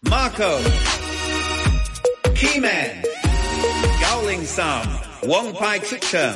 Marco Keyman 903王牌出場。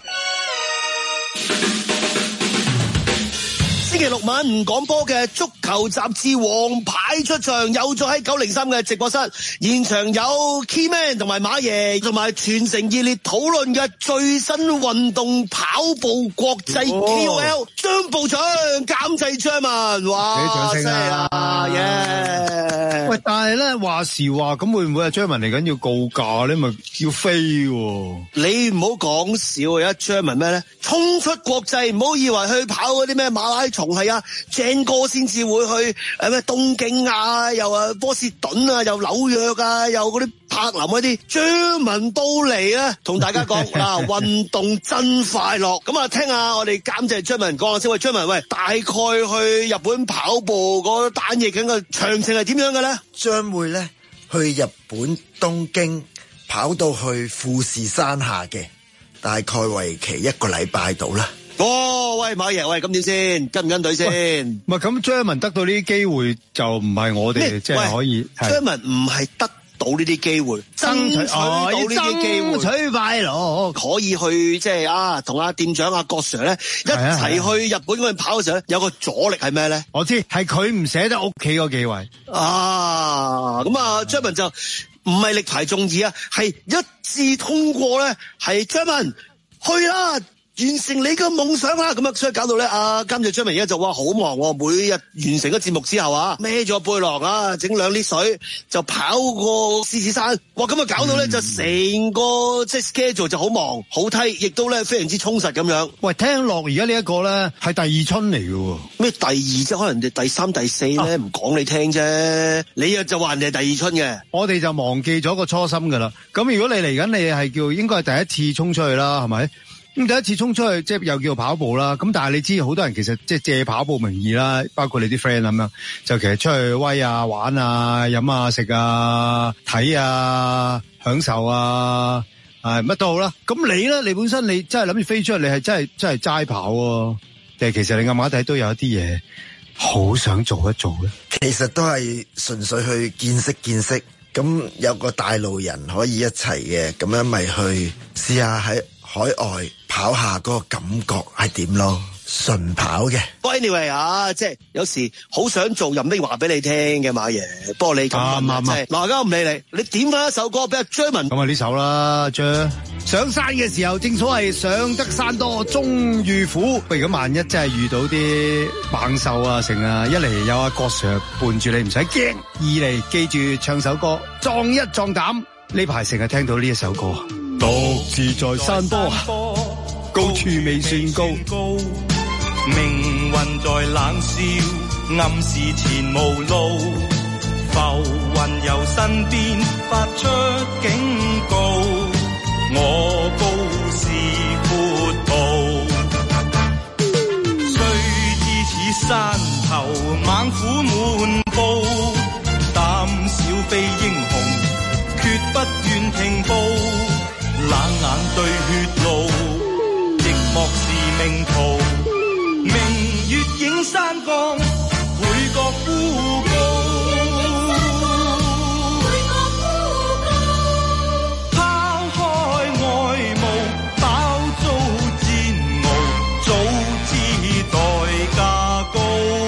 星期六晚唔講波嘅足球雜誌王牌出場，又再喺903嘅直播室現場有 Keyman 同埋馬爺，同埋全城熱烈討論嘅最新運動跑步國際 KOL 張步長監製張文，哇！ 俾掌聲啊！ 耶！ 喂，但係咧話時話咁，會唔會係張文嚟緊要告假咧？咪要飛喎？ 你唔好講笑啊！張文咩咧？衝出國際，唔好以為去跑嗰啲咩馬拉松係啊，正哥先至會去咩東京啊，又波士頓啊，又紐約啊，又嗰啲柏林嗰啲，張文都嚟啊！同大家講嗱，運動真快樂。咁啊，聽下我哋監製張文講下先。喂，張文，喂，大概去日本跑步嗰單嘢緊嘅詳情係點樣嘅咧？ 將會咧去日本東京跑到去富士山下嘅，大概為期1個禮拜到啦。 哦，喂，馬爺，喂，咁點先？跟唔跟隊先？ 唔係咁，張文得到呢啲機會就唔係我哋即係可以。 張文唔係得到呢啲機會，爭取到呢啲機會， 爭取快樂， 可以去即係同阿店長阿郭 Sir 咧一齊去日本嗰邊跑嘅時候咧，有個阻力係咩咧？ 我知係佢唔捨得屋企嗰幾位啊！咁啊，張文就唔係力排眾議啊，係一致通過咧，係張文去啦。完成你嘅夢想啦，咁啊，所以搞到咧，監製張明而家就話好忙喎，每日完成咗節目之後啊，孭咗背囊啊，整2 litre水就跑過獅子山，哇，咁啊搞到咧就成個即係 schedule 就好忙好梯，亦都咧非常之充實咁樣。 喂，聽落而家呢一個咧係第二春嚟嘅喎， 咩第二啫？可能人哋第3、第4咧唔講你聽啫，你就話人哋係第二春嘅， 我哋就忘記咗個初心噶啦。咁如果你嚟緊，你係叫應該係第一次衝出去啦，係咪？咁第一次衝出去，即係又叫做跑步啦。咁但係你知好多人其實即係借跑步名義啦，包括你啲 friend 咁樣，就其實出去威啊、玩啊、飲啊、食啊、睇啊、享受啊，乜都好啦。咁你咧，你本身你真係諗住飛出去，你係真係齋跑喎，定係其實你暗啞底都有一啲嘢好想做一做咧？ 其實都係純粹去見識。咁有個帶路人可以一齊嘅，咁樣咪去試下喺海外跑下嗰個感覺係點咯，純跑嘅。 Anyway 即係有時好想做任咩話俾你聽嘅馬爺，不過你咁問即係嗱，而家唔理你點翻一首歌俾阿張文。 咁啊呢首啦，張上山嘅時候，正所謂上得山多終遇虎。不如果萬一真係遇到啲猛獸啊成啊，一嚟有阿郭 Sir 伴住你唔使驚，二嚟記住唱首歌壯一壯膽。呢排成日聽到呢一首歌，獨自在山坡，高處未算高， 命運在冷笑，暗示前無路，浮雲由身邊發出警告，我高是闊步，雖知此山頭猛虎滿布，膽小非英雄，決不願停步，冷眼對血路，寂寞是命途，明月映山崗，每覺孤高，拋開外霧，飽遭煎熬，早知代價高。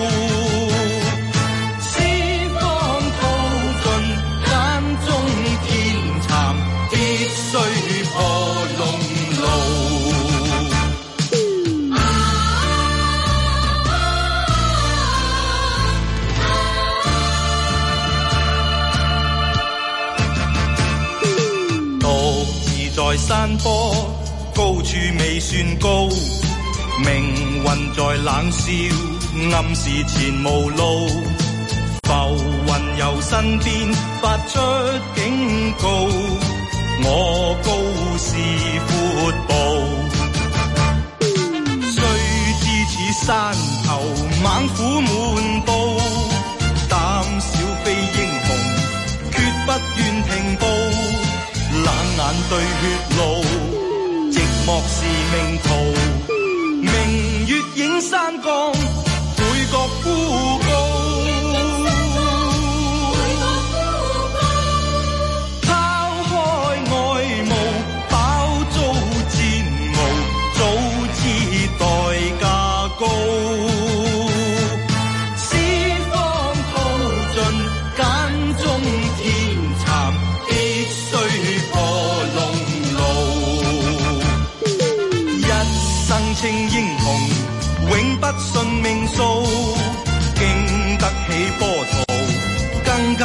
在山坡高處未算高，命運在冷笑，暗示前無路，浮雲由身邊發出警告，我高是闊步，雖知此山頭猛虎滿布，膽小非英雄，決不願停步，冷眼對血路，寂寞是命途，明月映山崗，每覺孤高，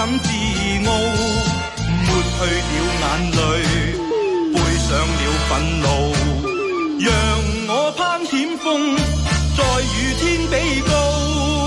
感自傲，抹去了眼淚，背上了憤怒，讓我攀險峰，再與天比高。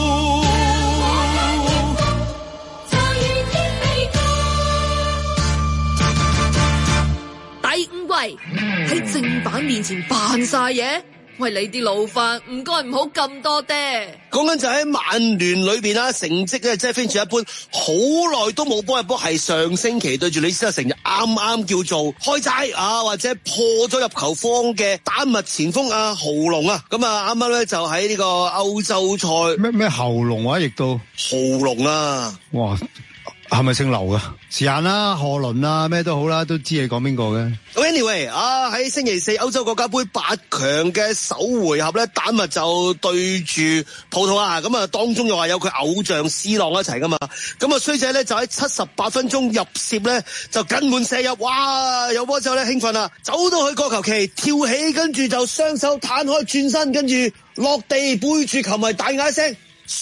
第五位喺正版面前扮晒嘢，喂，你啲老闆唔該唔好咁多爹。 講緊就喺曼聯裏邊啦，成績咧即係非常一般，好耐都冇波入波，係上星期對住李斯特城就啱啱叫做開齋啊，或者破咗入球荒嘅丹麥前鋒啊豪龍啊，咁啊啱啱咧就喺呢個歐洲賽咩豪龍啊，亦都豪龍啊， 哇！係咪姓劉噶？時間啦，賀倫啊，咩都好啦，都知你講邊個嘅。 Anyway， 喺星期四歐洲國家盃8強嘅首回合咧，丹麥就對住葡萄牙，咁啊當中又話有佢偶像 C 朗一齊噶嘛，咁啊衰仔咧就喺78分鐘入楔咧就近門射入，哇！有波之後咧興奮啦，走到去角球旗跳起，跟住就雙手攤開轉身，跟住落地背住球迷大嗌聲。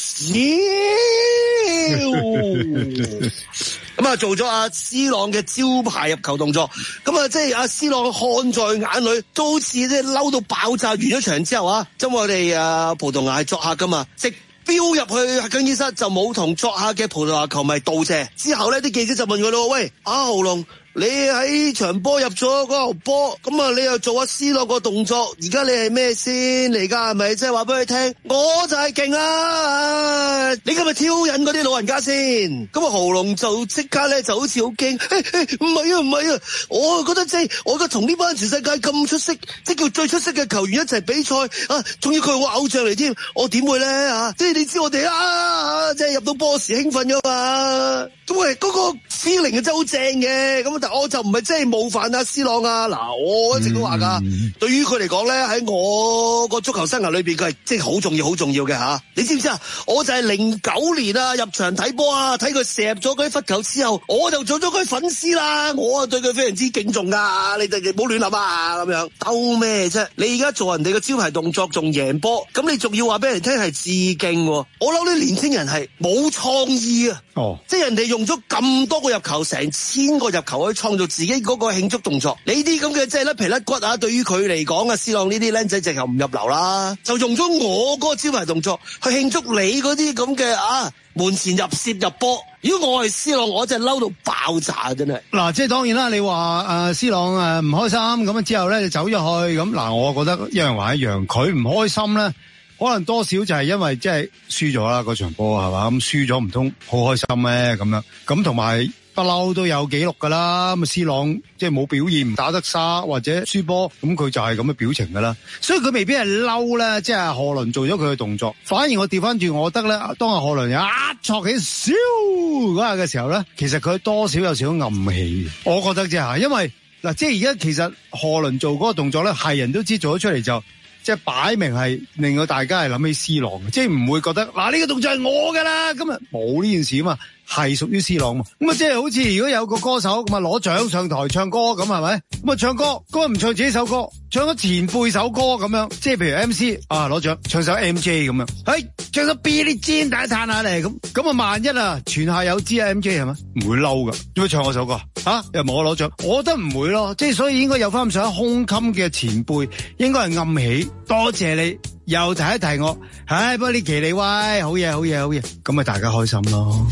咁啊做咗阿 C 朗嘅招牌入球動作，咁啊即係阿 C 朗看在眼裏，都好似即係嬲到爆炸。完咗場之後啊，因為我哋葡萄牙係作客噶嘛，直飆入去更衣室就冇同作客嘅葡萄牙球迷道謝。之後咧啲記者就問佢咯，喂，阿豪龍，你喺場波入咗嗰球波，咁啊你又做阿 C 朗個動作，而家你係咩先嚟噶？係咪即係話俾佢聽，我就係勁啦！你今日挑釁嗰啲老人家先。咁啊豪龍就即刻咧就好似好驚，唔係啊，我覺得即係我覺得同呢班全世界咁出色，即係叫最出色嘅球員一齊比賽啊，仲要佢係我偶像嚟添，我點會咧啊？即係你知我哋即係入到波時興奮噶嘛？咁喂，嗰個 feeling 真係好正嘅，咁但係我就唔係真係冒犯阿 C 朗啊！嗱，我一直都話噶，對於佢嚟講咧，喺我個足球生涯裏邊，佢係即係好重要、好重要嘅吓。你知唔知啊？我就係09年啊入場睇波啊，睇佢射入咗嗰啲罰球之後，我就做咗佢粉絲啦。我啊對佢非常之敬重噶，你哋唔好亂諗啊咁樣。兜咩啫？你而家做人哋嘅招牌動作仲贏波，咁你仲要話俾人聽係致敬？我諗啲年輕人係冇創意啊！即係人哋用咗咁多個入球，成1000個入球去創造自己嗰個慶祝動作。你啲咁嘅即係甩皮甩骨啊，對於佢嚟講啊，C 朗呢啲僆仔直頭唔入流啦，就用咗我嗰個招牌動作去慶祝你嗰啲咁嘅門前入楔入波。如果我係 C 朗，我真係嬲到爆炸，真係。嗱， 即係當然啦，你話C 朗唔開心咁啊，之後咧就走咗去咁。嗱，我覺得一樣還一樣，佢唔開心咧，可能多少就係因為即係輸咗啦嗰場波係嘛，咁輸咗唔通好開心咩咁樣？咁同埋不嬲都有記錄噶啦，咁 C 朗即係冇表現唔打得沙或者輸波，咁佢就係咁嘅表情噶啦，所以佢未必係嬲咧，即係賀倫做咗佢嘅動作，反而我調翻轉，我覺得咧，當阿賀倫挫起燒嗰下嘅時候咧，其實佢多少有少少暗氣，我覺得啫吓，因為嗱，即係而家其實賀倫做嗰個動作咧，係人都知做咗出嚟就。即係擺明係令到大家係諗起 C 朗嘅，即係唔會覺得嗱呢個動作係我噶啦，咁啊冇呢件事啊嘛，係屬於 C 朗嘛，咁啊即係好似如果有個歌手咁啊攞獎上台唱歌咁係咪？咁啊唱歌嗰日唔唱自己首歌，唱咗前輩首歌咁樣，即係譬如 MC 攞獎唱首 MJ 咁樣，唱首 Billie Jean 大家嘆下嚟咁啊萬一全下有知MJ 係咪？唔會嬲噶，點解唱我首歌又冇我攞獎？我覺得唔會咯，即係所以應該有翻咁上下胸襟嘅前輩，應該係暗喜，多謝你又提一提我，不過呢期你威，好嘢，咁咪大家開心咯。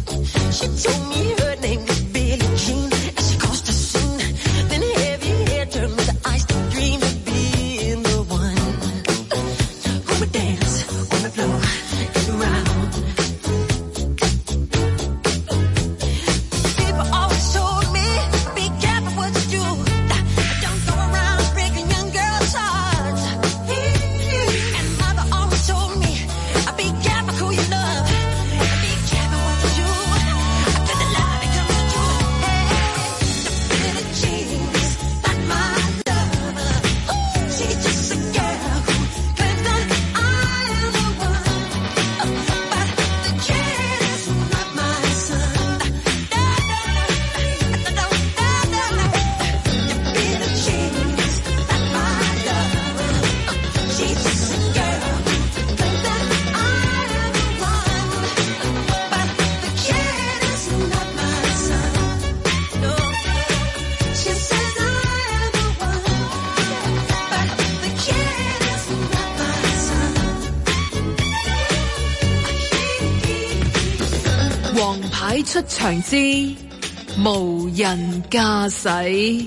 She told me her name was Billie Jean, and she caused a scene. Then heavy hair 解出場之無人駕駛。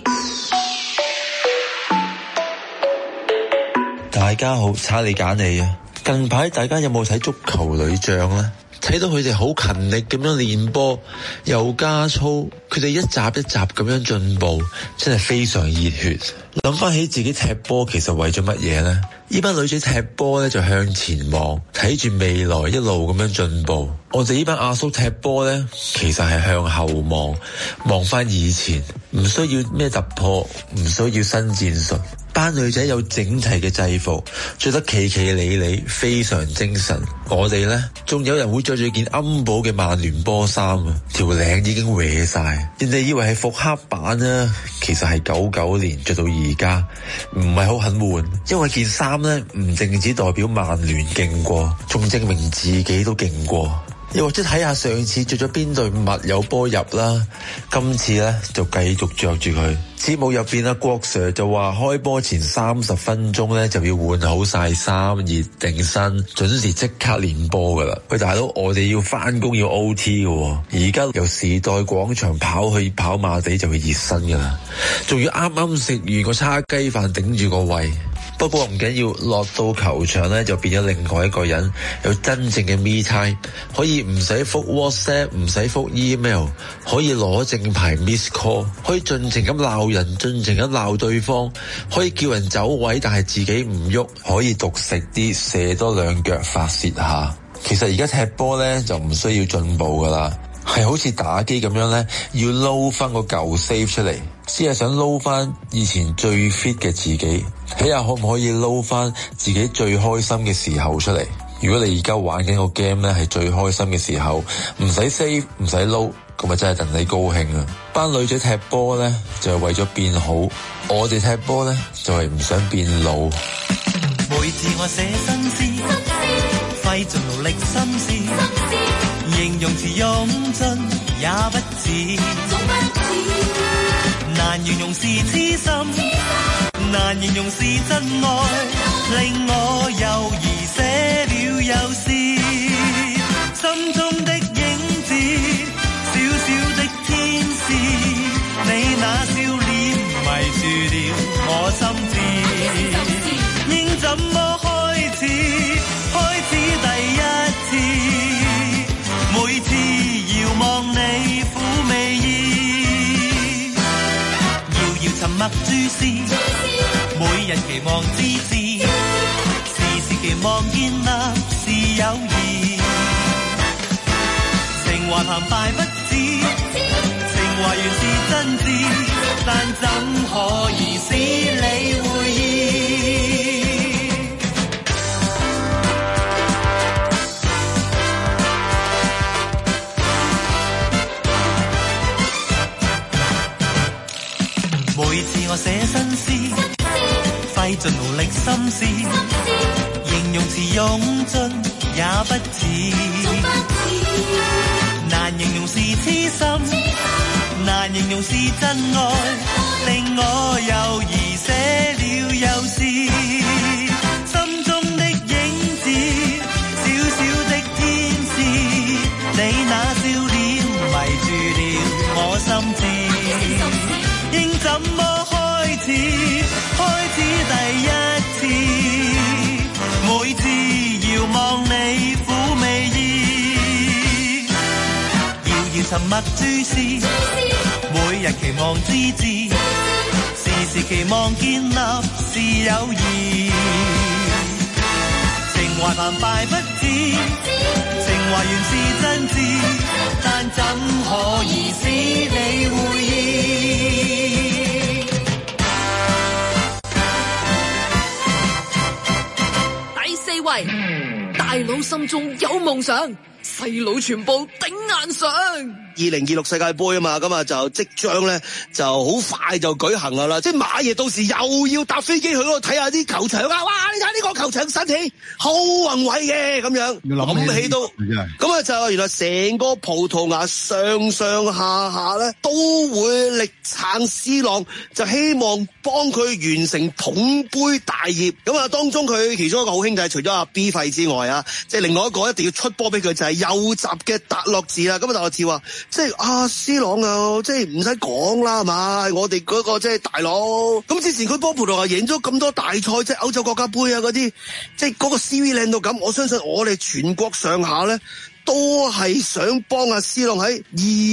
大家好，查理揀你啊！近排大家有冇睇足球女將呢？睇到佢哋好勤力咁樣練波，又加操，佢哋一集一集咁樣進步，真係非常熱血。諗翻起自己踢波，其實為咗乜嘢呢？呢班女仔踢波呢，就向前望，睇住未來一路咁樣進步。我哋呢班阿叔踢波呢，其實係向後望，望翻以前，唔需要咩突破，唔需要新戰術。班女仔有整齊嘅制服，着得企企理理，非常精神。我哋呢，仲有人會着住件暗堡嘅曼聯波衫啊，條領已經歪晒，人哋以為係復刻版啊，其實係99年着到而家，唔係好肯換，因為件衫呢，唔淨止代表曼聯勁過，仲證明自己都勁過。又或者睇下上次着咗邊隊襪有波入啦，今次呢就繼續着住佢。節目入邊郭 Sir 就話開波前30分鐘呢就要換好晒衫，熱定身，準時即刻練波噶啦。喂大佬，我哋要翻工要 OT 嘅，而家由時代廣場跑去跑馬地就會熱身噶啦，仲要啱啱食完個叉雞飯頂住個胃。不過唔緊要，落到球場呢就變咗另外一個人，有真正嘅 me time， 可以唔使覆 WhatsApp， 唔使覆 email， 可以攞正牌 miss call， 可以盡情咁鬧人，盡情咁鬧對方，可以叫人走位但係自己唔喐，可以獨食啲，射多2腳發洩下。其實而家踢波呢就唔需要進步噶啦，係好似打機咁樣呢，要撈翻個舊 save 出嚟，先係想撈翻以前最 fit 嘅自己，睇下可唔可以撈翻自己最開心嘅時候出嚟。如果你而家玩緊個 game 呢係最開心嘅時候，唔使 save 唔使撈，咁咪真係戥你高興啊！班女仔踢波呢就係為咗變好，我哋踢波呢就係唔想變老。 每次我寫新詩，費盡勞力心思，形容詞用盡也不似，難形容是痴心，難形容是真愛，令我猶豫寫了又試，心中的影子，小小的天使，你那笑臉迷住了我心智，應怎麼開始第一次，每次遙望你撫美意，遙遙沉默注視，每人期望之至，時時期望建立是友誼，情懷澎湃不止，情懷原是真摯，但怎可以使你會意？每次我寫新詩，費盡勞力心思，形容詞用盡也不似，難形容是痴心，難形容是真愛，令我猶豫寫了又試，心中的影子，小小的天使，你那笑臉迷住了我心智，應怎麼開始第一次，每次遙望你撫美意，遙遙沉默注視，每日期望之至，時時期望建立是友誼，情懷澎湃不止，情懷原是真摯，但怎可以使你會意？ 第4位，大佬心中有夢想，細佬全部頂硬上。 2026世界盃啊嘛，咁啊就即將咧就好快就舉行噶啦，即係馬爺到時又要搭飛機去嗰度睇下啲球場啊！哇，你睇呢個球場新起，好宏偉嘅咁樣，諗起都咁啊就原來成個葡萄牙上下咧都會力撐 C 朗，就希望幫佢完成捧杯大業。咁啊當中佢其中一個好兄弟，除咗阿 B 費之外啊，即係另外一個一定要出波俾佢，就係右閘嘅達洛治啦。咁啊達洛治話，即係C 朗啊，即係唔使講啦，係嘛？我哋嗰個即係大佬。咁之前佢幫葡萄牙贏咗咁多大賽，即係歐洲國家杯啊嗰啲，即係嗰個 CV 靚到咁。我相信我哋全國上下咧，都係想幫阿 C 朗喺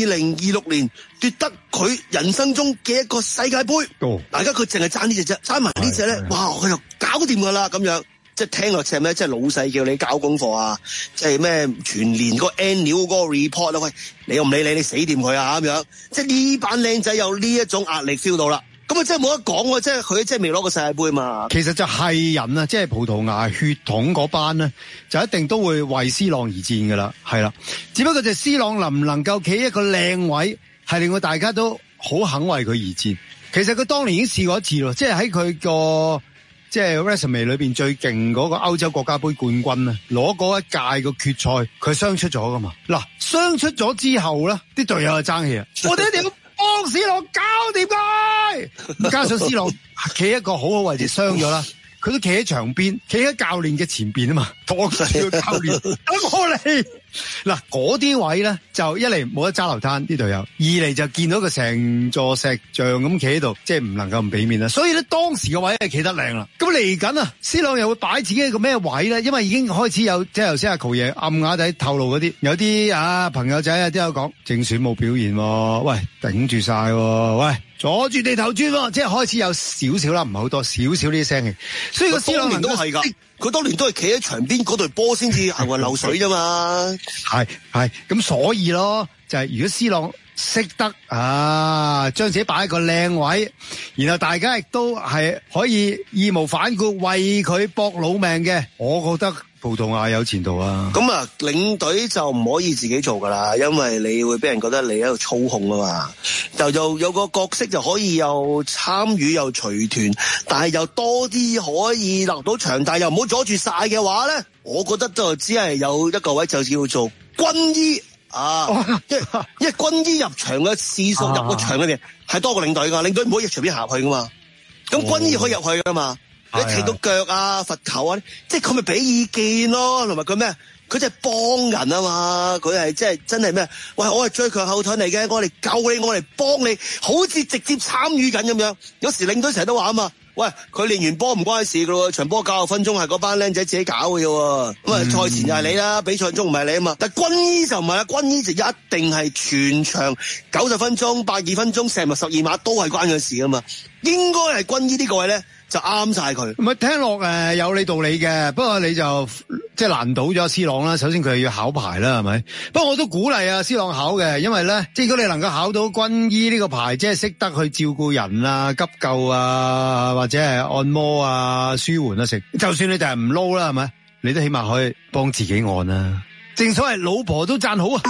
2026年奪得佢人生中嘅一個世界盃。大家佢淨係爭呢隻啫，爭埋呢隻咧，哇！佢就搞掂噶啦咁樣。即係聽落似係咩？即係老細叫你交功課啊！即係咩全年嗰個 annual 嗰個 report 啊！喂，你又唔理你死掂佢啊咁樣。即係呢班靚仔有呢一種壓力 feel 到啦。咁啊，真係冇得講喎！即係佢真係未攞過世界盃嘛。 其實就係人啊，即係葡萄牙血統嗰班咧，就一定都會為 C 朗而戰噶啦，係啦。只不過就 C 朗能唔能夠企一個靚位，係令到大家都好肯為佢而戰。其實佢當年已經試過一次咯，即係喺佢個即係 resume 裏邊最勁嗰個歐洲國家盃冠軍啊，攞嗰一屆個決賽，佢傷出咗噶嘛。嗱，傷出咗之後咧，啲隊友就爭氣啊！我哋一定要幫 C 朗搞掂佢。加上 C 朗企一個好好位置，傷咗啦，佢都企喺場邊，企喺教練嘅前邊啊嘛，托住個教練等我嚟。嗱，嗰啲位咧就一嚟冇得揸流灘啲隊友，二嚟就見到佢成座石像咁企喺度，即係唔能夠唔俾面啦。所以咧當時個位係企得靚啦。咁嚟緊啊 ，C 朗又會擺自己一個咩位咧？因為已經開始有即係頭先阿球爺暗啞底透露嗰啲，有啲朋友仔啊都有講正選冇表現，喂頂住晒，喂阻住地頭磚，即係開始有少少啦，唔係好多，少少呢啲聲氣。所以個 C 朗都係噶。佢當年都係企喺場邊嗰隊波先至行雲流水啫嘛， 係咁所以咯，就係如果 C 朗識得將自己擺喺個靚位，然後大家亦都係可以義無反顧為佢搏老命嘅，我覺得葡萄牙有前途啊！ 咁啊，領隊就唔可以自己做噶啦，因為你會俾人覺得你喺度操控啊嘛。就有個角色就可以又參與又隨團，但係又多啲可以落到場，但係又唔好阻住晒嘅話咧，我覺得就只係有一個位就要做軍醫因為軍醫入場嘅次數入個場裏邊係多過領隊噶，領隊唔可以隨便行去噶嘛，咁軍醫可以入去噶嘛。你踢到腳啊、罰球啊，即係佢咪俾意見咯，同埋佢咩？佢真係幫人啊嘛，佢係即係真係咩？喂，我係最強後盾嚟嘅，我嚟救你，我嚟幫你，好似直接參與緊咁樣。有時領隊成日都話啊嘛，喂，佢練完波唔關事噶咯，場波90分鐘係嗰班僆仔自己搞嘅啫。咁啊，賽前就係你啦，比賽中唔係你啊嘛。但係軍醫就唔係啦，軍醫就一定係全場90分鐘、82分鐘、射入12碼都係關佢事啊嘛。應該係軍醫呢個位咧。就啱晒佢， 唔係聽落有你道理嘅，不過你就即係難倒咗 C 朗啦。首先佢要考牌啦，係咪？不過我都鼓勵C 朗考嘅，因為咧，即係如果你能夠考到軍醫呢個牌，即係識得去照顧人啊、急救啊，或者係按摩啊、舒緩啊食，就算你就係唔撈啦，係咪？你都起碼可以幫自己按啦。正所謂老婆都讚好啊！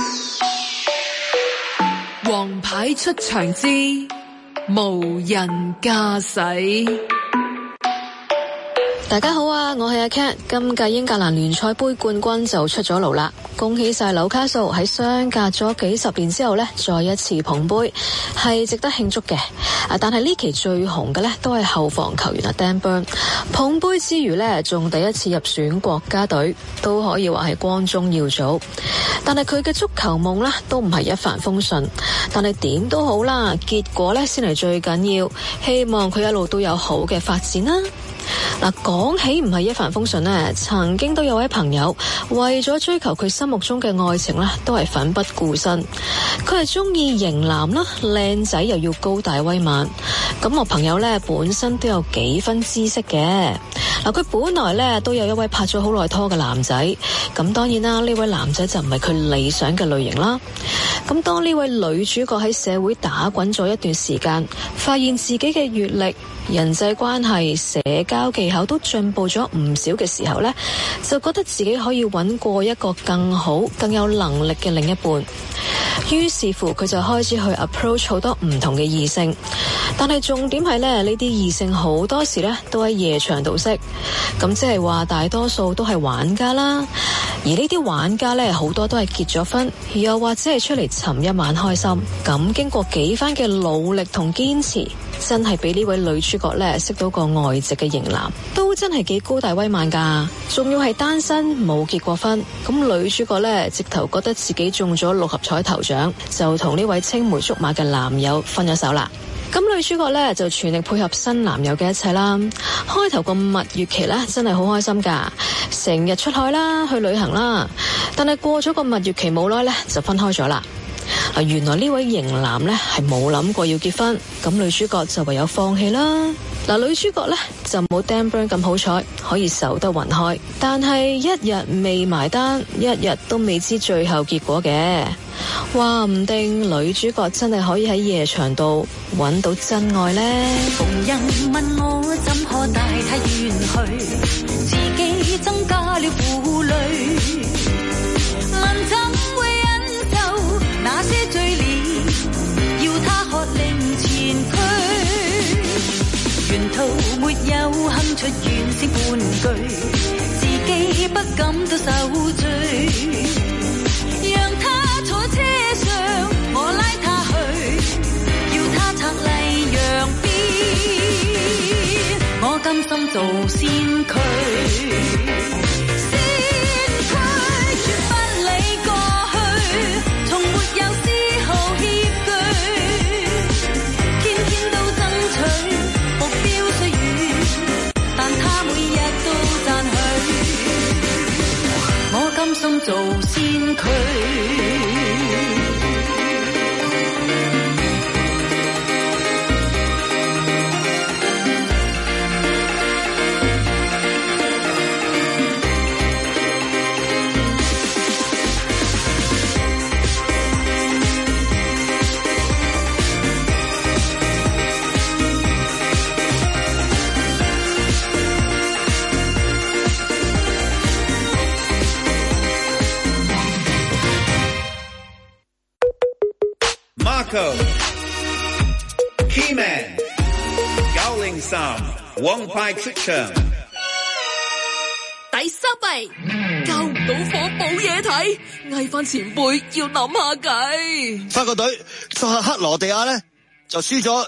王牌出場之無人駕駛。 大家好啊，我係阿 Cat。今屆英格蘭聯賽杯冠軍就出咗爐啦，恭喜晒紐卡素喺相隔咗幾十年之後呢，再一次捧杯，係值得慶祝嘅。但係呢期最紅嘅呢，都係後防球員Dan Burn，捧杯之餘呢，仲第一次入選國家隊，都可以話係光宗耀祖。但係佢嘅足球夢呢，都唔係一帆風順，但係點都好啦，結果呢先係最緊要，希望佢一路都有好嘅發展啦。嗱，講起唔係一帆風順呢，曾經都有位朋友為咗追求佢心目中嘅愛情呢，都係奮不顧身。佢係中意型男啦，靚仔又要高大威猛。咁我朋友呢，本身都有幾分知識嘅。嗱，佢本來呢，都有一位拍咗好耐拖嘅男仔。咁當然啦，呢位男仔就唔係佢理想嘅類型啦。咁當呢位女主角喺社會打滾咗一段時間，發現自己嘅閱歷人際關係、社交技巧都進步咗唔少嘅時候呢，就覺得自己可以揾過一個更好、更有能力嘅另一半。於是乎，佢就開始去 approach 好多唔同嘅異性。但係重點係呢啲異性好多時呢都喺夜場度識，咁即係話大多數都係玩家啦。而呢啲玩家呢，好多都係結咗婚，又或者係出嚟尋一晚開心。咁經過幾番嘅努力同堅持，真係俾呢位女主角呢識到個外籍嘅型男，都真係幾高大威猛噶，仲要係單身冇結過婚。咁女主角呢，直頭覺得自己中咗六合彩頭獎，就同呢位青梅竹馬嘅男友分咗手啦。咁女主角呢，就全力配合新男友嘅一切啦。開頭個蜜月期呢，真係好開心噶，成日出海啦，去旅行啦。但係過咗個蜜月期冇耐呢，就分開咗啦。原來呢位型男呢，係冇諗過要結婚，咁女主角就唯有放棄啦。女主角呢，就冇 Dan Brown 咁好彩，可以守得雲開，但係一日未埋單，一日都未知最後結果嘅。話唔定女主角真係可以喺夜場度揾到真愛呢。 逢人問我怎可帶他遠去，自己增加了負累，問怎會忍受那些罪孽，要他喝令前驅，沿途沒有哼出怨聲半句，自己不感到受罪，讓他坐車上，我拉他去，要他拆禮讓邊，我甘心做先驅，先驅絕不理過去，從沒有絲毫歉懼，天天都爭取目標雖遠，但他每日都讚許，我甘心做先驅。 Keyman 903王牌出場。 第三位救唔到火冇嘢睇，嗌翻前輩要諗下計。 法國隊作客克羅地亞咧就輸咗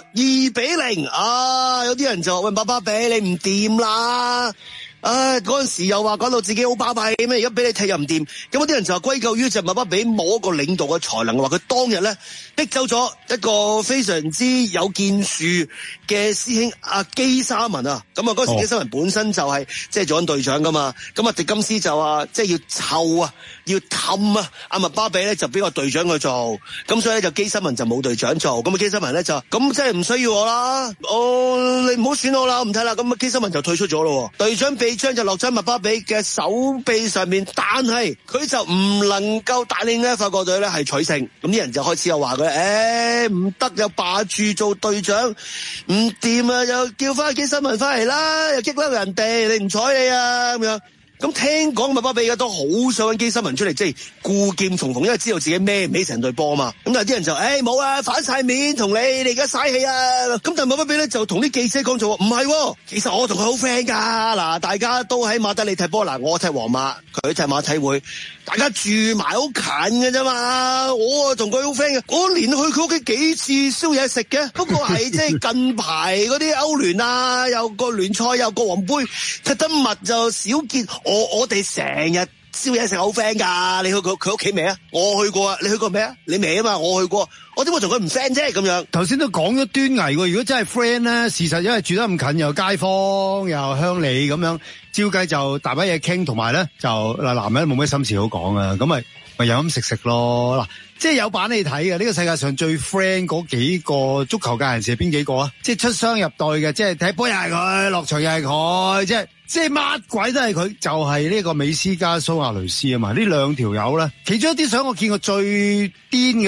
2-0啊！有啲人就話喂，馬巴比你唔掂啦。嗰陣時又話講到自己好巴閉咩，而家俾你踢又唔掂，咁有啲人就話歸咎於就馬巴比冇一個領導嘅才能，話佢當日咧逼走咗一個非常之有建樹嘅師兄阿基沙文啊，咁啊嗰時基沙文本身就係即係做緊隊長噶嘛，咁啊迪金斯就話即係要湊啊，要氹啊，阿馬巴比咧就俾個隊長去做，咁所以咧就基沙文就冇隊長做，咁啊基沙文咧就咁即係唔需要我啦，你唔好選我啦，我唔睇啦，咁啊基沙文就退出咗咯，隊長被將就落喺麥巴比嘅手臂上面，但係佢就唔能夠帶領咧法國隊咧係取勝，咁啲人就開始又話佢，唔得，又霸住做隊長，唔掂啊，又叫翻基辛文翻嚟啦，又激嬲人哋，你唔睬你啊咁樣。咁聽講麥巴比而家都好想揾基辛文出嚟，即係故劍重逢，因為知道自己孭唔起成隊波啊嘛。咁但係啲人就冇啊，反晒面同你而家嘥氣啊。咁但係麥巴比咧就同啲記者講咗，唔係，其實我同佢好 friend 噶。嗱，大家都喺馬德里踢波，嗱，我踢皇馬，佢踢馬體會，大家住埋好近嘅啫嘛。我同佢好 friend 嘅，我連去佢屋企幾次燒嘢食嘅。不過係即係近排嗰啲歐聯啊，又個聯賽又國王杯踢得密就少見。我哋成日燒嘢食好 friend 噶，你去佢屋企未啊？我去過啊，你去過未啊？你未啊嘛？我去過，我點會同佢唔 friend 啫？咁樣頭先都講咗端倪喎。如果真係 friend 咧，事實因為住得咁近，又街坊又鄉里咁樣，照計就大把嘢傾，同埋咧就嗱，男人冇咩心事好講啊，咁咪有飲食咯。嗱，即係有版你睇嘅，呢個世界上最 friend 嗰幾個足球界人士係邊幾個啊？即係出雙入袋嘅，即係踢波又係佢，落場又係佢，即係乜鬼都係佢，就係呢個美斯加蘇亞雷斯啊嘛！呢兩條友咧，其中一啲相我見過最癲嘅咧，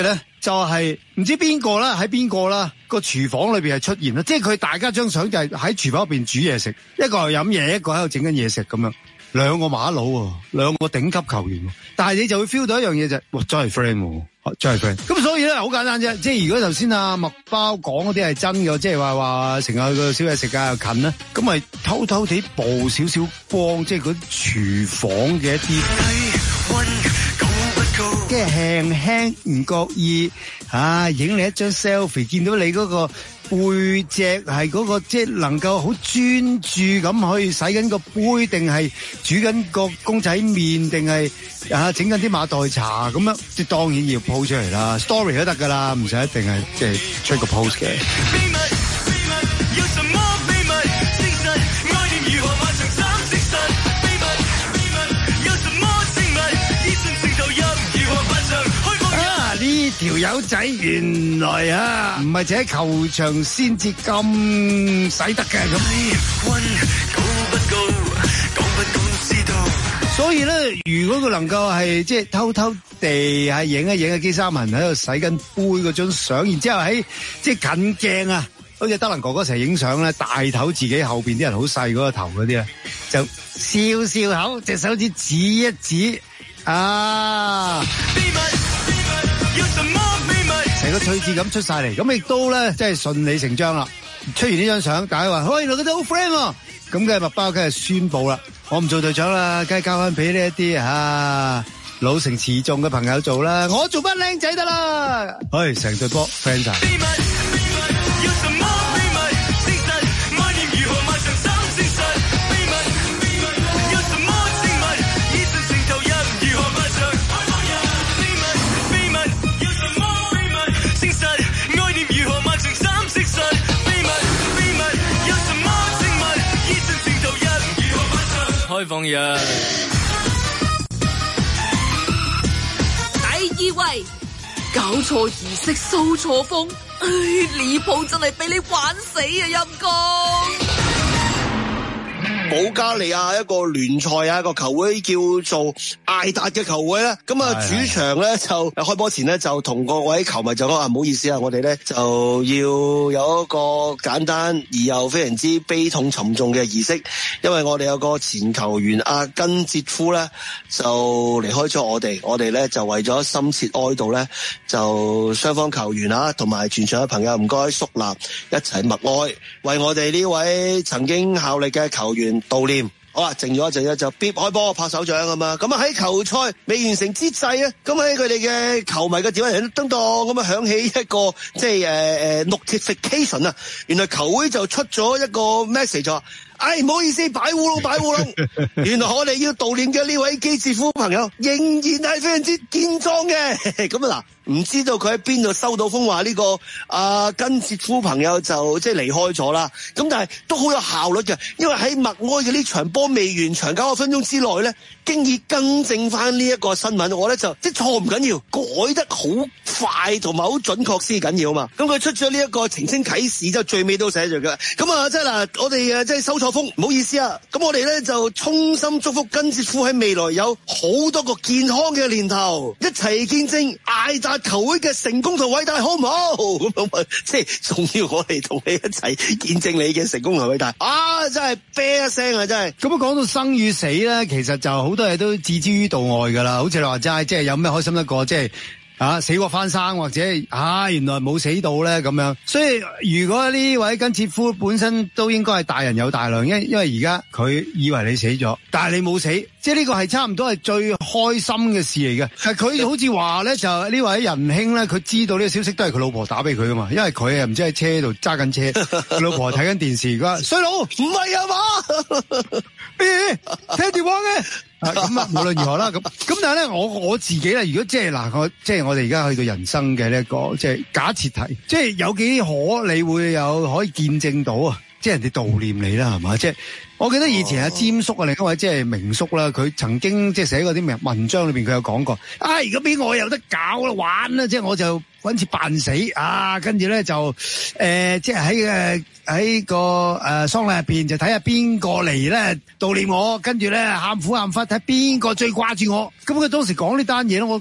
就係唔知邊個啦，喺邊個啦個廚房裏邊係出現啦，即係佢大家張相就係喺廚房入邊煮嘢食，一個又飲嘢，一個喺度整緊嘢食咁樣，兩個馬佬喎，兩個頂級球員喎，但係你就會 feel 到一樣嘢就係，哇真係 friend 喎。真係 friend，咁所以咧好簡單啫，即係如果頭先阿麥包講嗰啲係真嘅，即係話成日去個小嘢食啊又近咧，咁咪偷偷地曝少少光，即係嗰啲廚房嘅一啲，即係輕輕唔覺意影你一張 selfie， 見到你嗰個背脊係嗰個即係能夠好專注咁去洗緊個杯，定係煮緊個公仔麵，定係整緊啲馬黛茶咁樣，即係當然要 po 出嚟啦 ，story 都得噶啦，唔使一定係即係出個 post 嘅。呢條友仔原來唔係淨喺球場先至咁使得嘅咁。所以咧，如果佢能夠係即係偷偷地影一影基三文喺度洗緊杯嗰張相，然之後喺即係近鏡好似德能哥哥成日影相咧，大頭自己後邊啲人好細嗰個頭嗰啲咧，就笑笑口，隻手指指一指成個趣致咁出晒嚟，咁亦都咧即係順理成章啦。出完呢張相，大家話：喂，原來佢哋好 friend 喎！咁梗係麥包，梗係宣佈啦，我唔做隊長啦，梗係交翻俾呢一啲老成持重嘅朋友做啦，我做班靚仔得啦。唉，成隊波 friend 晒。 開放日第二位搞錯儀式掃錯風，離譜真係俾你玩死啊陰公！ 保加利亞一個聯賽一個球會叫做艾達嘅球會咧，咁主場咧就開波前咧就同各位球迷就講唔好意思啊，我哋咧就要有一個簡單而又非常之悲痛沉重嘅儀式，因為我哋有個前球員阿根捷夫咧就離開咗我哋咧就為咗深切哀悼咧，就雙方球員同埋全場嘅朋友唔該肅立一齊默哀，為我哋呢位曾經效力嘅球員悼念。好啊，靜咗一陣咧就必開波拍手掌咁嘛。咁喺球賽未完成之際咧，咁喺佢哋嘅球迷嘅電話人叮當咁響起一個即係notification 啊，原來球會就出咗一個 message 話，唔好意思，擺烏龍，原來我哋要悼念嘅呢位基捷夫朋友仍然係非常之健壯嘅。咁唔知道佢喺邊度收到風話呢個根捷夫朋友就即係離開咗啦。咁但係都好有效率嘅，因為喺默哀嘅呢場波未完場9個分鐘之內咧，經已更正翻呢一個新聞。我咧就即係錯唔緊要，改得好快同埋好準確先緊要啊嘛。咁佢出咗呢一個澄清啟事之後，最尾都寫住嘅。咁即係嗱，我哋即係收錯風，唔好意思啊。咁我哋咧就衷心祝福根捷夫喺未來有好多個健康嘅年頭，一齊見證艾達球會嘅成功同偉大，好唔好？咁即係仲要我哋同你一齊見證你嘅成功同偉大。真係啤一聲啊！真係。咁講到生與死咧，其實就好多嘢都置之於度外噶啦。好似你話齋，即係有咩開心得過，即係死過翻生，或者原來冇死到咧咁樣。所以如果呢位根捷夫本身都應該係大人有大量，因為而家佢以為你死咗，但係你冇死，即係呢個係差唔多係最開心嘅事嚟嘅。係佢好似話咧，就呢位仁兄咧，佢知道呢個消息都係佢老婆打俾佢噶嘛，因為佢唔知喺車度揸緊車，佢老婆睇緊電視，佢話衰佬唔係啊嘛，聽電話嘅。咁無論如何啦，咁但係咧，我自己咧，如果即係我哋而家去到人生嘅呢一個即係假設題，即係有幾可你會可以見證到啊，即係人哋悼念你啦，係嘛？即係我記得以前阿詹叔另一位即係明叔啦，佢曾經即係寫過啲文章裏邊，佢有講過，如果俾我有得搞啦玩啦，即係我就搵次扮死跟住咧就即係喺個喪禮入邊就睇下邊個嚟咧悼念我，跟住咧喊苦喊忽睇邊個最掛住我。咁佢當時講呢單嘢咧，我覺得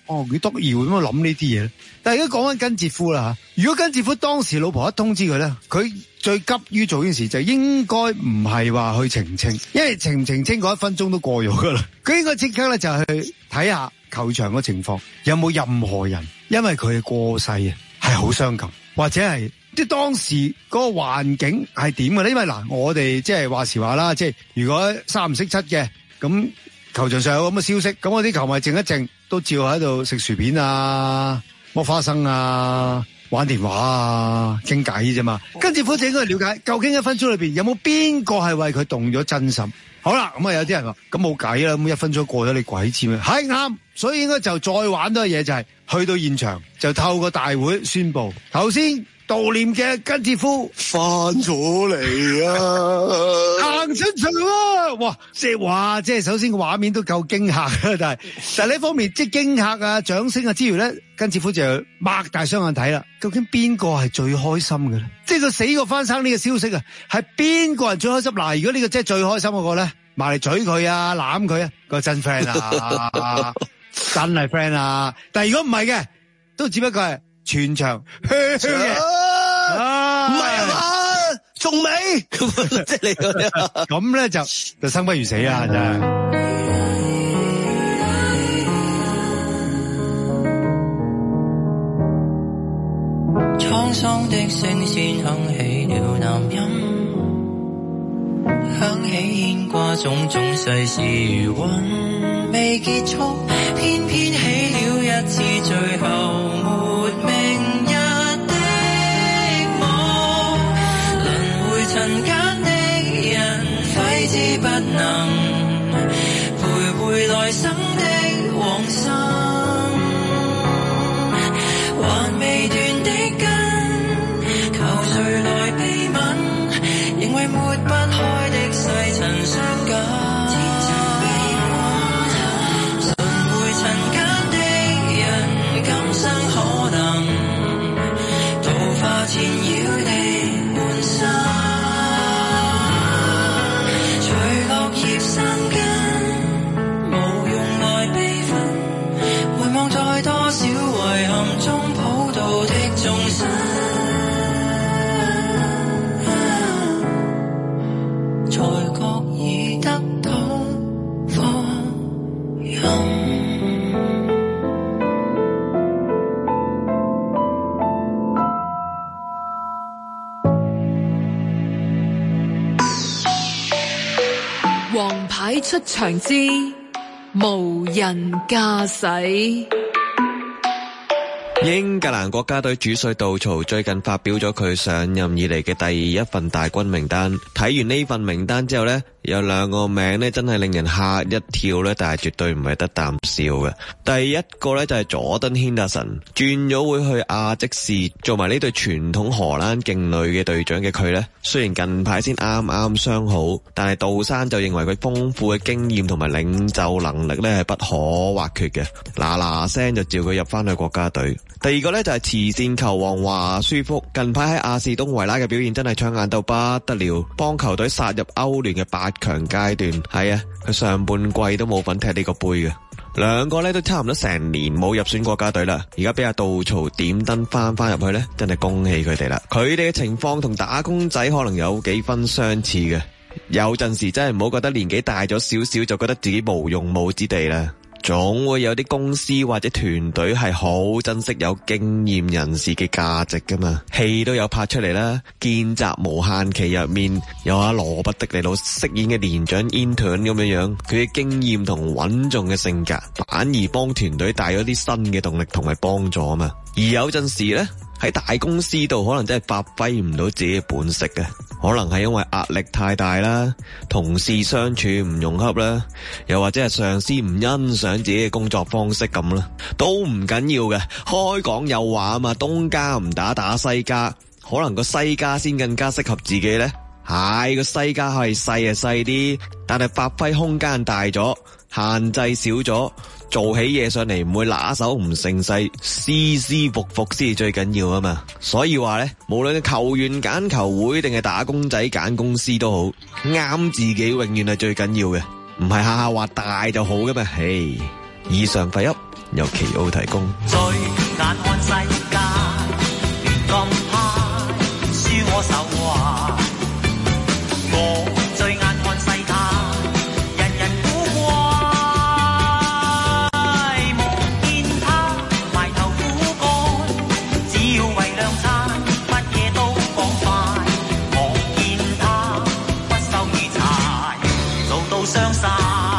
幾得意喎，點解諗呢啲嘢咧？但係而家講緊根哲夫啦吓，如果根哲夫當時老婆一通知佢咧，佢最急於做件事就應該唔係話去澄清，因為澄唔澄清嗰1分鐘都過咗噶啦，佢應該即刻咧就去睇下球場嘅情況，有冇任何人因為佢嘅過世啊係好傷感，或者係即係當時嗰個環境係點嘅咧？因為嗱，我哋即係話時話啦，即係如果3唔識7嘅咁。球場上有咁嘅消息，咁我啲球迷靜一靜，都照喺度食薯片啊、剝花生啊、玩電話啊、傾偈啫嘛。跟住夫就應該去了解，究竟1分鐘裏邊有冇邊個係為佢動咗真心？好啦，咁啊有啲人話，咁冇計啦，咁1分鐘過咗，你鬼知咩？係啱，所以應該就再玩多嘢，就係去到現場就透過大會宣佈頭先。悼念嘅根哲夫翻咗嚟啊！ 行出場啊！哇！即係首先個畫面都夠驚嚇啦，但係呢方面即係驚嚇啊、掌聲啊之餘咧，根哲夫就擘大雙眼睇啦。究竟邊個係最開心嘅咧？即係佢死過翻生呢個消息啊，係邊個人最開心？嗱，如果呢個真係最開心嗰個咧，埋嚟嘴佢啊、攬佢啊，個真 friend 啊，真係 friend 啊！但係如果唔係嘅，都只不過係。全場嘅， 唔係啊嘛，仲未即係你咁咧就生不如死啊！真係。 滄桑的聲線響起了男音，響起牽掛種種世事餘韻未結束，偏偏起了一次最後沒明日的夢，輪迴塵間的人揮之不能，徘徊來生的往生，還未斷的根，求誰來悲憫，仍為抹不開的細塵傷感。纏繞你滿身，隨落葉生根，無用來悲憤，回望在多少遺憾中普渡的眾生，才覺已得到放任。 王牌出場之無人駕駛。 英格蘭國家隊主帥杜曹最近發表咗佢上任以嚟嘅第一份大軍名單。睇完呢份名單之後呢，有2個名呢真係令人嚇一跳呢，但係絕對唔係得啖笑嘅。第一個呢就係佐敦軒達臣，轉咗會去亞積士做埋呢隊傳統荷蘭勁旅嘅隊長嘅佢呢，雖然近排先啱啱傷好，但係杜生就認為佢豐富嘅經驗同埋領袖能力呢係不可或缺嘅，嗱聲就召佢入翻去國家隊。第二個呢就係慈善球王華舒福，近排喺亞士東維拉嘅表現真係搶眼到不得了，幫球隊殺入歐聯嘅8強階段。係啊，佢上半季都冇份踢呢個杯嘅。2個呢都差唔多成年冇入選國家隊啦，而家俾阿杜曹點燈翻入去呢，真係恭喜佢哋啦。佢哋嘅情況同打工仔可能有幾分相似嘅，有陣時真係唔好覺得年紀大咗少少就覺得自己無用武之地啦。總會有啲公司或者團隊係好珍惜有經驗人士嘅價值噶嘛，戲都有拍出嚟啦。見習無限期入面有阿羅伯迪尼路飾演嘅年長 intern 咁樣，佢嘅經驗同穩重嘅性格反而幫團隊帶咗啲新嘅動力同埋幫助啊嘛。而有陣時呢，喺大公司度可能真係發揮唔到自己嘅本色嘅，可能係因為壓力太大啦，同事相處唔融洽啦，又或者係上司唔欣賞自己嘅工作方式咁啦，都唔緊要嘅。開講有話啊嘛，東家唔打西家，可能個西家先更加適合自己呢。係個西家係細細啲，但係發揮空間大咗，限制少咗，做起嘢上嚟唔會拿手唔成勢，舒舒服服先係最緊要啊嘛。所以話呢，無論球員揀球會定係打工仔揀公司都好，啱自己永遠係最緊要嘅，唔係下下話大就好㗎嘛。嘿，以上廢噏。 由奇奧提供。 最眼看世界，亂咁派，輸我手環。我最眼看世態，人人古怪。望見他埋頭苦幹，只要為兩餐，乜嘢都講快。望見他不受於柴，做到傷晒。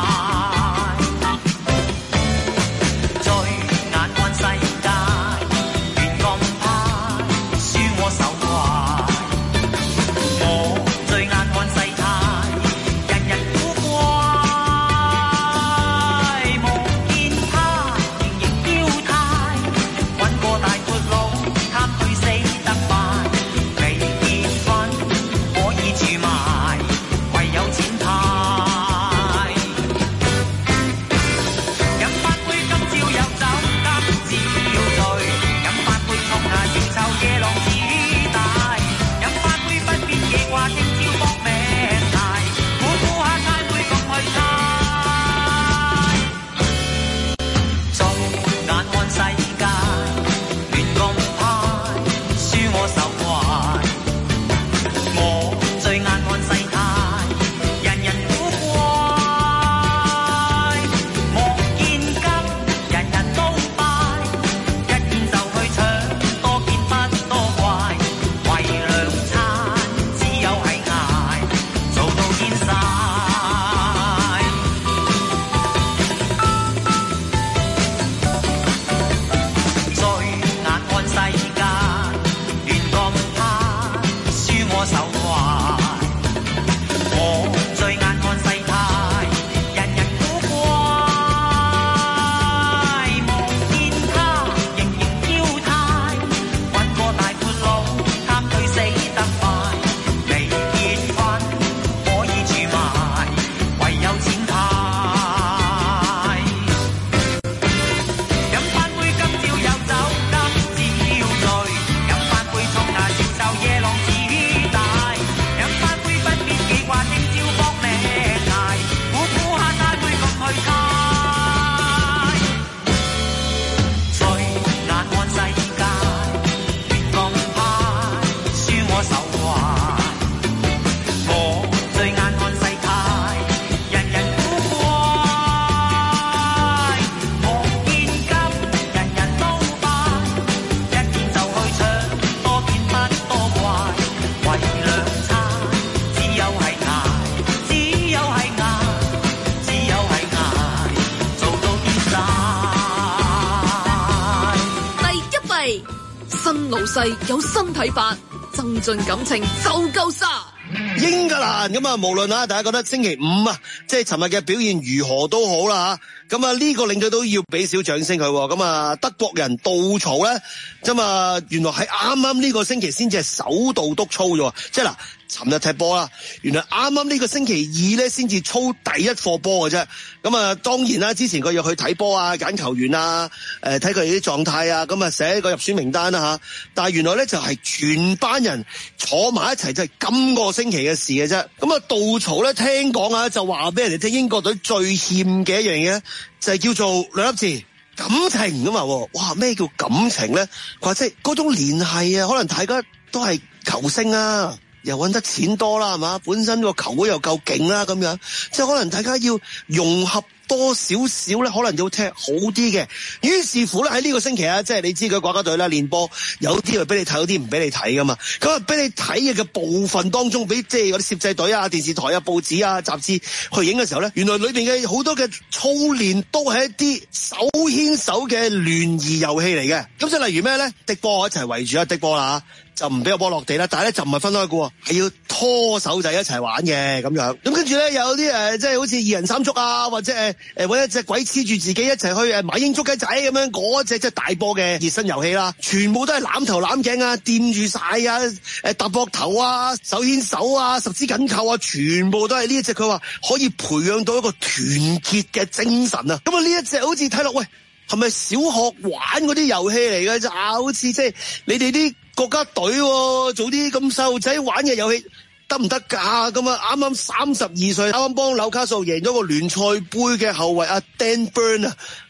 新老細有新睇法，增進感情就夠沙。 英格蘭咁啊，無論啊，大家覺得星期五啊，即係尋日嘅表現如何都好啦吓。咁啊，呢個領隊都要俾少掌聲佢。咁啊，德國人杜曹咧，咁啊，原來係啱啱呢個星期先至係首度督操啫。即係嗱，尋日踢波啦，原來啱啱呢個星期二咧先至操第一課波嘅啫。咁啊，當然啦，之前佢要去睇波啊，揀球員啊，睇佢哋啲狀態啊，咁啊寫個入選名單啦吓。但係原來咧就係全班人坐埋一齊，就係今個星期嘅事嘅啫。咁啊，杜曹咧聽講啊，就話俾人哋聽英國隊最欠嘅一樣嘢，就係叫做兩粒字感情咁啊！哇，咩叫感情咧？佢話即係嗰種聯繫啊，可能大家都係球星啊，又搵得錢多啦，係嘛？本身個球會又夠勁啦，咁樣即係可能大家要融合多少少咧，可能要踢好啲嘅。於是乎咧，喺呢個星期啊，即係你知佢國家隊啦練波，有啲係俾你睇，有啲唔俾你睇噶嘛。咁啊，俾你睇嘅部分當中，俾即係嗰啲攝製隊啊、電視台啊、報紙啊、雜誌去影嘅時候咧，原來裏邊嘅好多嘅操練都係一啲手牽手嘅聯誼遊戲嚟嘅。咁即係例如咩咧？滴波一齊圍住滴波啦，就唔俾個波落地啦，但係咧就唔係分開嘅，係要拖手仔一齊玩嘅咁樣。咁跟住咧有啲即係好似二人三足啊，或者搵一隻鬼黐住自己一齊去馬英捉雞仔咁樣，嗰隻即係大波嘅熱身遊戲啦。全部都係攬頭攬頸啊，掂住晒啊，搭膊頭啊，手牽手啊，十指緊扣啊，全部都係呢一隻。佢話可以培養到一個團結嘅精神啊。咁啊呢一隻好似睇落，喂，係咪小學玩嗰啲遊戲嚟嘅咋？好似即係你哋啲國家隊做啲咁細路仔玩嘅遊戲得唔得㗎？咁啊，啱啱32歲，啱啱幫紐卡素贏咗個聯賽杯嘅後衛阿 Dan Burn 啊，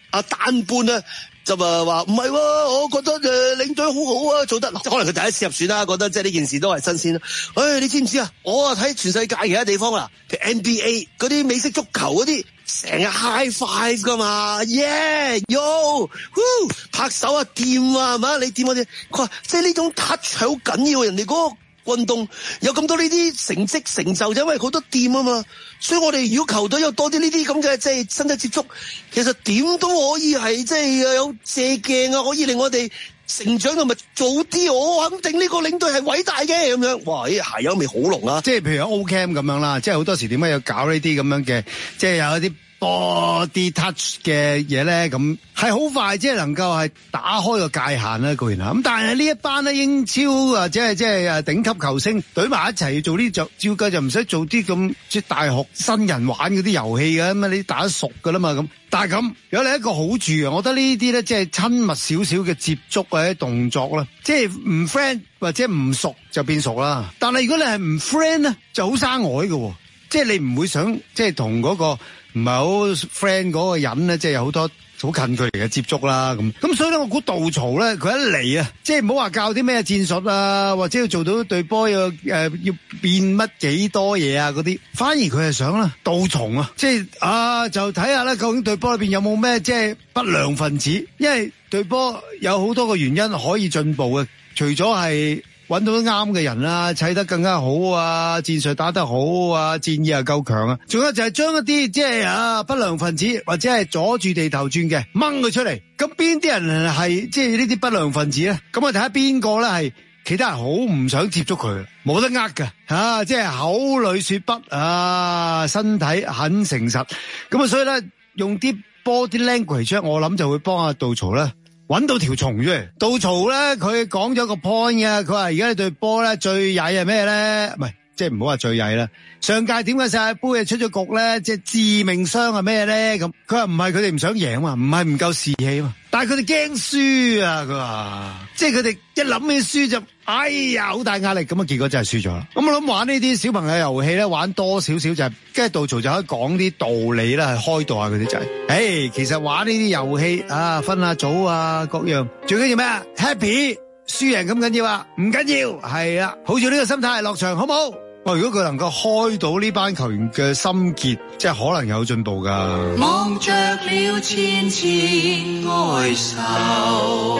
阿丹般咧。就話唔係喎，我覺得領隊好好啊，做得可能佢第一次入選啦，覺得即係呢件事都係新鮮啦。你知唔知啊？我睇全世界其他地方啦，譬如 NBA 嗰啲美式足球嗰啲，成日 high five 噶嘛 ，yeah yo，拍手啊，掂啊，係嘛？你掂我哋，佢話即係呢種 touch 係好緊要，人哋嗰個運動有咁多呢啲成績成就，就因為好多掂啊嘛。所以我哋如果球隊有多啲呢啲咁嘅即係身體接觸，其實點都可以係即係有借鏡啊，可以令我哋成長同埋早啲。我肯定呢個領隊係偉大嘅咁樣。哇！啲鞋油味好濃啊！ 即係譬如 O-Cam 咁樣啦，即係好多時點解要搞呢啲咁樣嘅，即係有一啲body touch 嘅嘢咧，咁係好快即係能夠係打開個界限啦，固然啦。咁但係呢一班咧英超或者係即係頂級球星隊埋一齊做呢，就照計就唔使做啲咁即係大學新人玩嗰啲遊戲嘅，咁啊你打得熟噶啦嘛咁。但係咁有另一個好處啊，我覺得呢啲咧即係親密少少嘅接觸或者動作啦，即係唔 friend 或者唔熟就變熟啦。但係如果你係唔 friend 咧，就好生呆嘅，即係你唔會想即係同嗰個唔係好 friend 嗰個人咧，即係有好多好近距離嘅接觸啦，咁所以咧，我估杜曹咧，佢一嚟啊，即係唔好話教啲咩戰術啊，或者要做到對波要變乜幾多嘢啊嗰啲，反而佢係想啦杜蟲啊，即係就睇下咧，究竟對波裏邊有冇咩即係不良分子，因為對波有好多個原因可以進步嘅，除咗係揾到啱嘅人啦，砌得更加好啊，戰術打得好啊，戰意又夠強啊，仲有就係將一啲即係不良分子或者係阻住地頭轉嘅掹佢出嚟。咁邊啲人係即係呢啲不良分子咧？咁我睇下邊個咧係其他人好唔想接觸佢，冇得㗎即係口裏說不啊，身體很誠實。咁啊，所以咧用啲 body language， 我諗就會幫阿杜曹咧搵到條蟲啫。杜曹咧，佢講咗個 point 嘅，佢話而家呢隊波咧最曳係咩咧？唔係，即係唔好話最曳啦。上屆點解世界杯出咗局咧？即係致命傷係咩咧？咁佢話唔係佢哋唔想贏嘛，唔係唔夠士氣嘛，但係佢哋驚輸啊！佢話即係佢哋一諗起輸就哎呀好大壓力，咁啊結果真係輸咗啦。咁我諗玩呢啲小朋友遊戲咧，玩多少少就係跟住杜曹就可以講啲道理啦，係開導下佢啲仔。其實玩呢啲遊戲啊，分下組啊，各樣最緊要咩啊 ？Happy 輸贏咁緊要啊？唔緊要，係啊，抱住呢個心態落場好唔好？如果佢能夠開到呢班球員嘅心結，即係可能有進步噶。 望着了千千哀愁，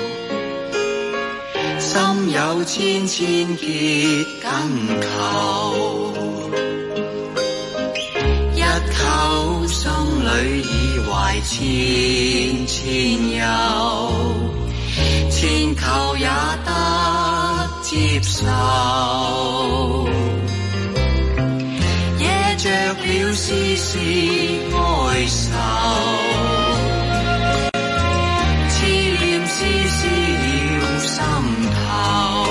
心有千千結緊扣，一口心裏已懷千千憂，千求也得接受。着了絲絲哀愁，痴念絲絲繞心頭，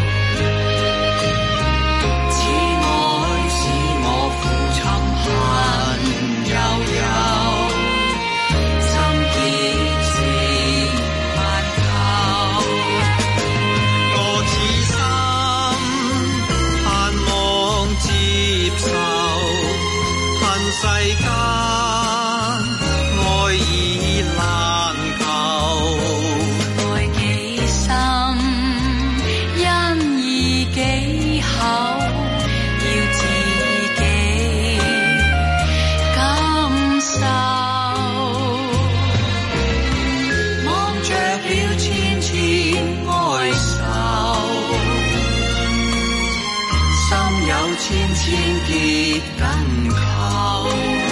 此愛使我苦沉恨悠悠，心結千萬構，我此心盼望接受。世間愛已難求，愛幾深，因義幾厚，要自己感受。望着了千千哀愁，心有千千結緊扣。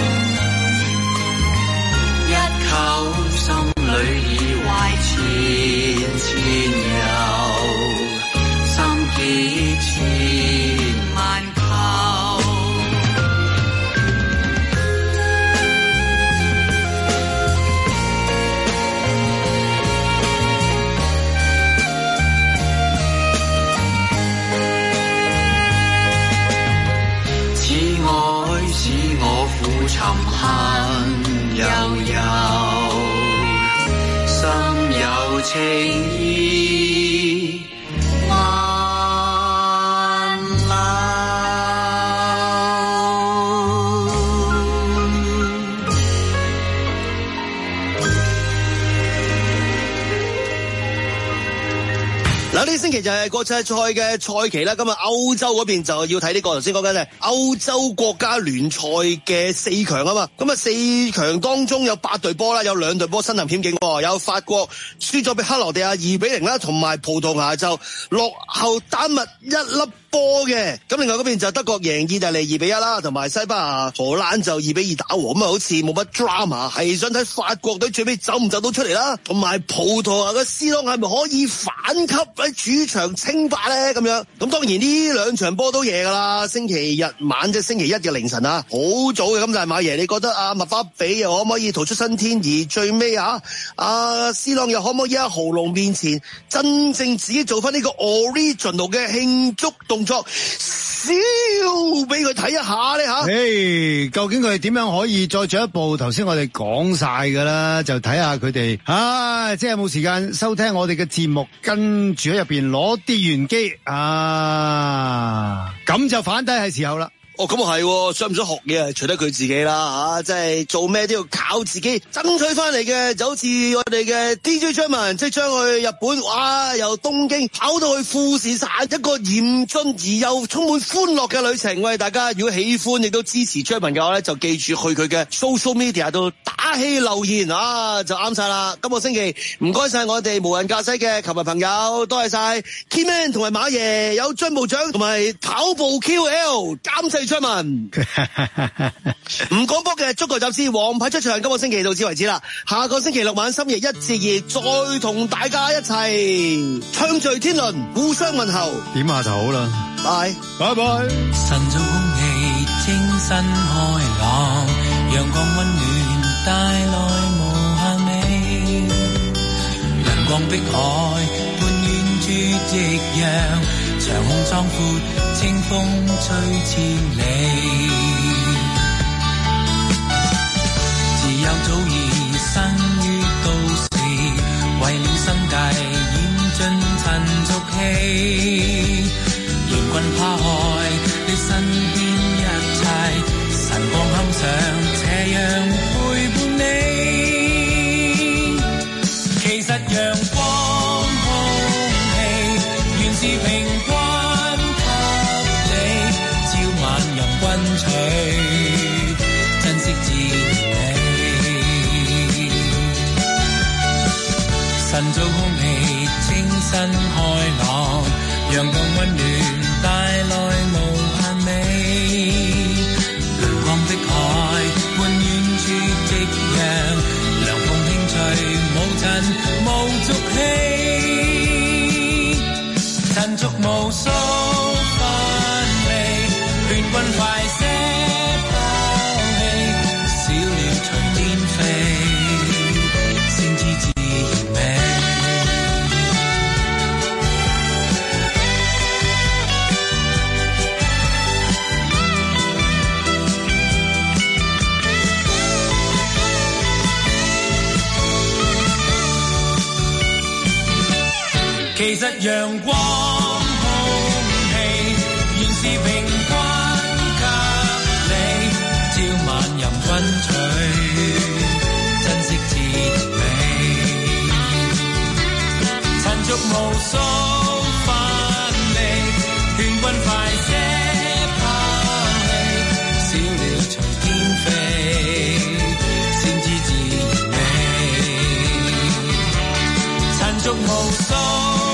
心裏已懷千千憂，心結千萬構。此愛使我苦沉恨悠悠。心有情意萬縷。 呢個星期就係國際賽嘅賽期啦，咁啊歐洲嗰邊就要睇呢個頭先講緊係歐洲國家聯賽嘅4強啊嘛，咁啊4強當中有8隊波啦，有2隊波身臨險境，有法國輸咗俾克羅地亞2-0啦，同埋葡萄牙就落後丹麥1粒波嘅，咁另外嗰邊就德國贏意大利2-1啦，同埋西班牙荷蘭就2-2打和，咁啊好似冇乜 drama， 係想睇法國隊最尾走唔走到出嚟啦，同埋葡萄牙嘅 C 朗係咪可以反級喺主場稱霸咧？咁樣，咁當然呢2場波都夜噶啦，星期日晚即係星期一嘅凌晨啊，好早嘅，咁但係馬爺你覺得麥巴比又可唔可以逃出生天，而最尾C 朗又可唔可以喺豪龍面前真正自己做翻呢個 original 嘅慶祝動作，笑俾佢睇一下咧吓？ 究竟佢哋點樣可以再進一步？頭先我哋講晒噶啦，就睇下佢哋即係有冇時間收聽我哋嘅節目，跟住喺入邊攞啲玄機咁就反低係時候啦。 咁啊係，想唔想學嘢啊？隨得佢自己啦，即係做咩都要靠自己爭取翻嚟嘅。就好似我哋嘅 DJ 張文，即將去日本，哇！由東京跑到去富士山，一個嚴峻而又充滿歡樂嘅旅程。喂，大家如果喜歡亦都支持張文嘅話咧，就記住去佢嘅 social media 度打氣留言就啱晒啦。今個星期唔該晒我哋無人駕駛嘅球迷朋友，多謝晒 Keyman 同埋馬爺，有張部長同埋跑步 QL 監製張文，唔講波嘅足球雜誌王牌出場，今個星期到此為止啦。下個星期6晚深夜1至2，再同大家一齊暢聚天倫，互相問候， 點下就好啦。 拜拜。 晨早空氣清新開朗，陽光溫暖帶來無限美，陽光碧海伴遠處夕陽，長空壯闊，清風吹千里。自由早已生於都市，為了生計染盡塵俗氣。願君拋開你身邊一切，晨光坎上斜陽陪伴你。其實陽光空氣原是平均給你，朝晚任君取，珍惜自美。晨早空氣清新開朗，陽光溫暖帶來無限美。陽光的海伴遠處夕陽，涼風輕吹無塵無俗氣，塵俗無數分離，勸君快些拋棄，小鳥隨天飛，先知自然美。其實陽光空氣原是平均給你，朝晚任君取，珍惜自美。塵俗無數分離，勸君快些拋棄，小鳥隨天飛，先知自然美。塵俗無數